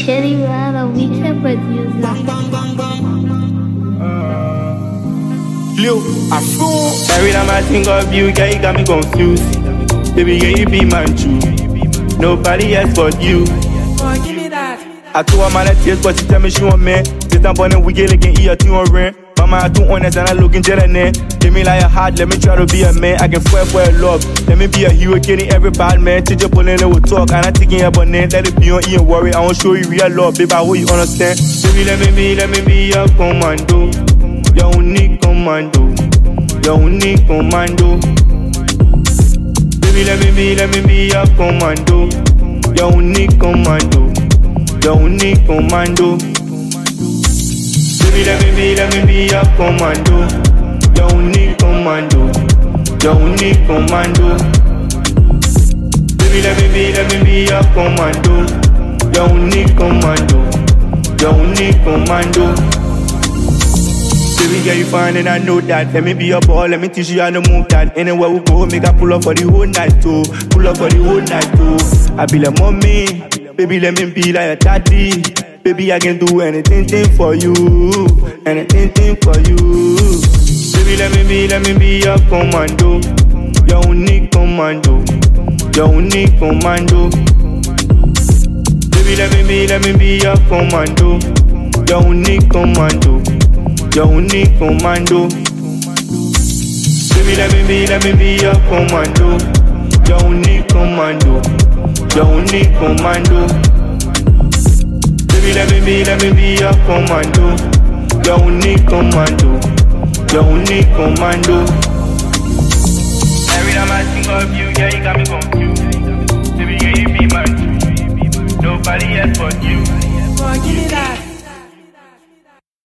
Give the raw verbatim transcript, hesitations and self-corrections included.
Kenny Rada, we can produce Lil, I fool. Every time I think of you, girl, you got me confused. Baby, girl, you be my truth. Nobody else but you. Oh, give me that. I told her my tears, but she tell me she want me. This time on we get like an ear to on rent. Mama, I too honest and I look into the net. Give me like a heart, let me try to be a man. I can swear for a love. Let me be a hero, getting every bad man. Teach your pulling it with talk, and I taking your bonnet. Let it be on Ian worry. I won't show you real love, baby. I hope you understand. Baby, let me be, let me be your commando. Your unique commando. Your unique commando. Baby, let me be, let me be your commando. Your unique commando. Your unique commando. Baby, let me be, let me be your commando. Your unique commando. Your unique commando. Baby, let me be, let me be your commando. Your unique commando. Your unique commando. Baby, girl, you fine and I know that. Let me be your ball, let me teach you how to move that. Anywhere we go, make a pull up for the whole night too. Pull up for the whole night too. I be like mommy, baby, let me be like a daddy. Baby, I can do anything thing for you, anything thing for you. Baby, let me be, let me be your commando. Your unique commando. Your unique commando. Baby, let me be, let me be your commando. Your unique commando. Your unique commando. Baby, let me be, let me be your commando. Your unique commando. Your unique commando. Baby, let me be, let me be your commando. Your unique commando. Your unique commando. Every time I think of you, yeah, you got me confused. Baby, yeah, you be my truth. Nobody else but you.